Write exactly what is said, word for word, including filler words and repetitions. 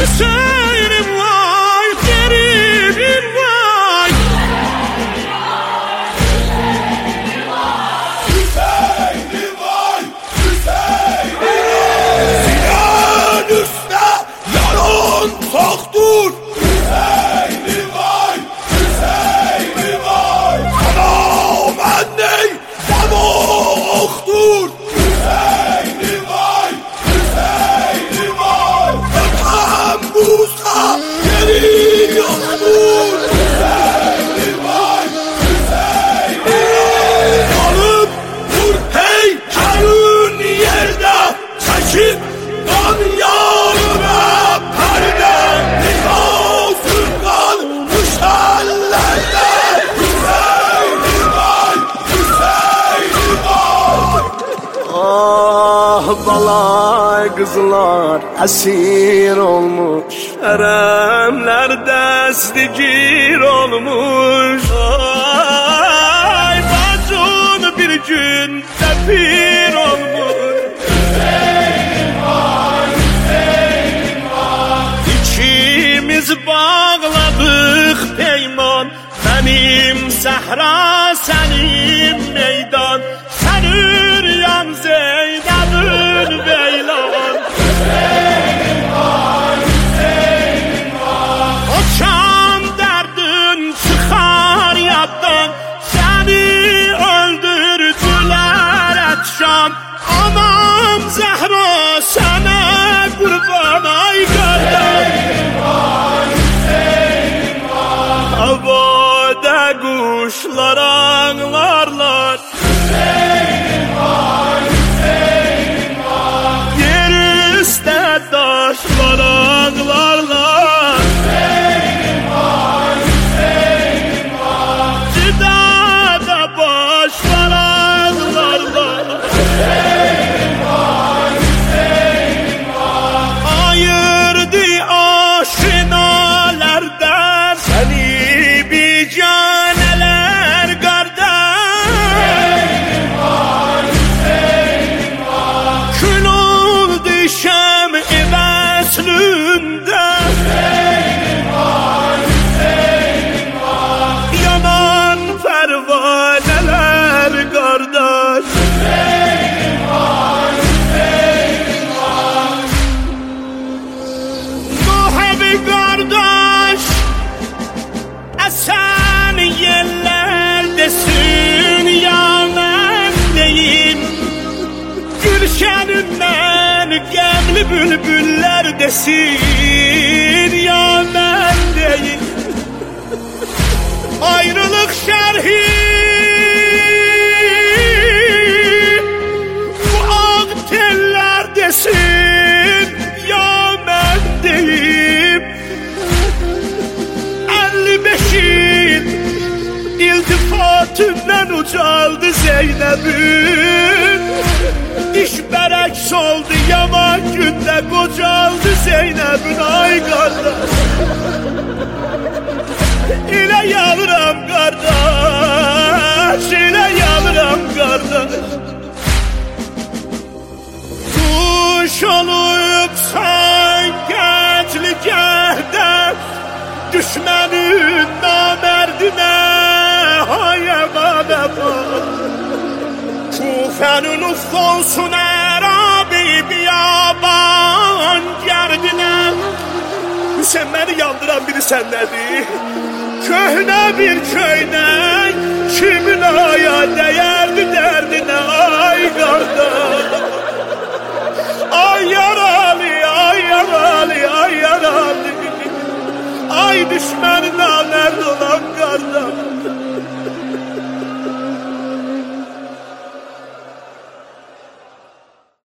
Hüseyin'im vay, garibim vay. Hüseyin'im vay, Hüseyin'im vay. Sinan üstte yaran soktur. Hüseyin'im vay, Hüseyin'im vay. Sana mendey damoktur. Hüseyin'im vay, Hüseyin'im vay. Öpem Musa geri yoktur. Hüseyin'im vay, Hüseyin'im vay. Alıp dur heykelin yerde çekip kan yanına perde. Nifasın kan müştellerde. Hüseyin'im vay, Hüseyin'im vay. Ah balay kızlar esir olmuş, haremlerde zikir olmuş. Ay bacın bir gün tepir olmuş. Hüseyin'im vay, Hüseyin'im vay. İkimiz bağladık peyman, benim sahra senin meydan. Sen üryan Zeynep'in beylan. Hüseyin'im vay, Hüseyin'im vay. O can derdin çıkar yaddan, seni öldürdüler etşan. Anam Zehra sana kurban ay kardeş. Hüseyin'im vay, Hüseyin'im vay. Havada kuşlar ağlarlar, Hüseyin'im vay, Hüseyin'im vay. yer üstte taşlar ağlarlar. Hüseyin'im vay, Hüseyin'im vay. Cidada başlar ağlarlar. Hüseyin'im vay, Hüseyin'im vay. Ayırdı aşinalardan seni bir caneler kardeş. Hüseyin'im vay, Hüseyin'im vay. Kül oldu şem-i veslünde, Hüseyin'im vay, Hüseyin'im vay. yanan pervaneler kardeş. Hüseyin'im vay, Hüseyin'im vay. Muhabbi kardeş, esen yerlerdesin ya ben deyim. Gülşeninden gemli bülbüller desin ya ben deyim. Ayrılık şerhi bu ak teller desin ya ben deyim. elli beşin iltifatından ucaldı Zeynep'in. İş berek soldu yaman günde kocaldı Zeynep'in ay kardeş. İle yavrum kardeş, ile yavrum kardeş. Kuş olup sen gençlikte düşmenin namerdine hayemane bak. Kufe'nin uffolsun erabi biyaban gerdine. Hüseyin beni yandıran biri sen nedir? Köhne bir köynek kimin aya değerdi derdine ay kardeş. Ay yaralı, ay yaralı, ay yaralı. Ay düşmanına nerede olan kardeş.